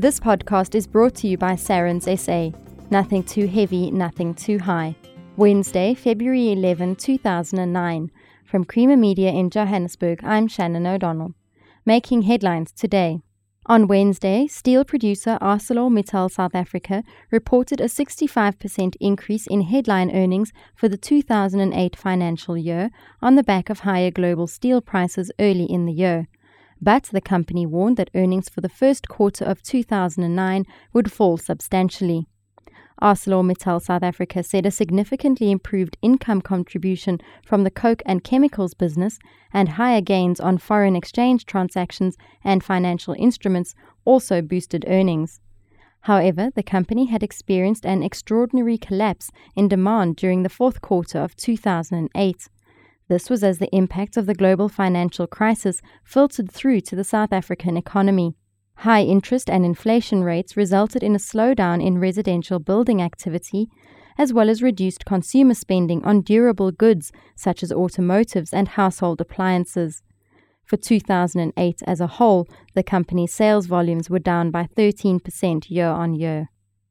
This podcast is brought to you by Sarans SA. Nothing too heavy, nothing too high. Wednesday, February 11, 2009. From Creamer Media in Johannesburg, I'm Shannon O'Donnell. Making headlines today. On Wednesday, steel producer ArcelorMittal South Africa reported a 65% increase in headline earnings for the 2008 financial year on the back of higher global steel prices early in the year. But the company warned that earnings for the first quarter of 2009 would fall substantially. ArcelorMittal South Africa said a significantly improved income contribution from the coke and chemicals business and higher gains on foreign exchange transactions and financial instruments also boosted earnings. However, the company had experienced an extraordinary collapse in demand during the fourth quarter of 2008. This was as the impact of the global financial crisis filtered through to the South African economy. High interest and inflation rates resulted in a slowdown in residential building activity, as well as reduced consumer spending on durable goods such as automotives and household appliances. For 2008 as a whole, the company's sales volumes were down by 13% year-on-year.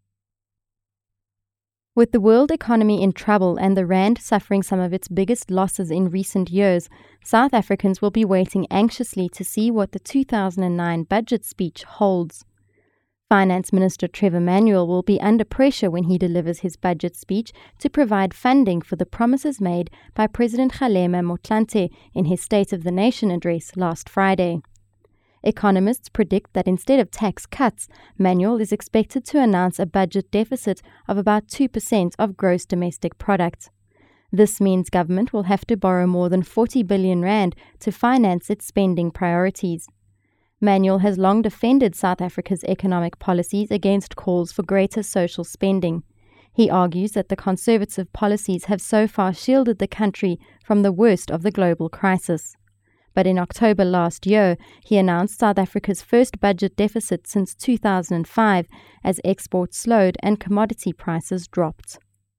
With the world economy in trouble and the rand suffering some of its biggest losses in recent years, South Africans will be waiting anxiously to see what the 2009 budget speech holds. Finance Minister Trevor Manuel will be under pressure when he delivers his budget speech to provide funding for the promises made by President Kgalema Motlanthe in his State of the Nation address last Friday. Economists predict that instead of tax cuts, Manuel is expected to announce a budget deficit of about 2% of gross domestic product. This means government will have to borrow more than 40 billion rand to finance its spending priorities. Manuel has long defended South Africa's economic policies against calls for greater social spending. He argues that the conservative policies have so far shielded the country from the worst of the global crisis. But in October last year, he announced South Africa's first budget deficit since 2005 as exports slowed and commodity prices dropped.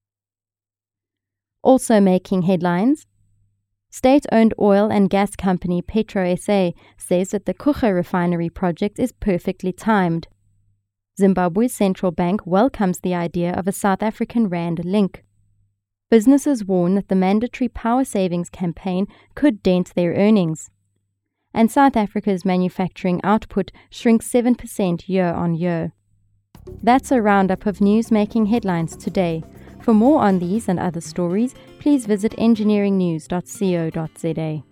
Also making headlines, state-owned oil and gas company Petro SA says that the Coega refinery project is perfectly timed. Zimbabwe's central bank welcomes the idea of a South African rand link. Businesses warn that the mandatory power savings campaign could dent their earnings. And South Africa's manufacturing output shrinks 7% year-on-year. That's a roundup of news making headlines today. For more on these and other stories, please visit engineeringnews.co.za.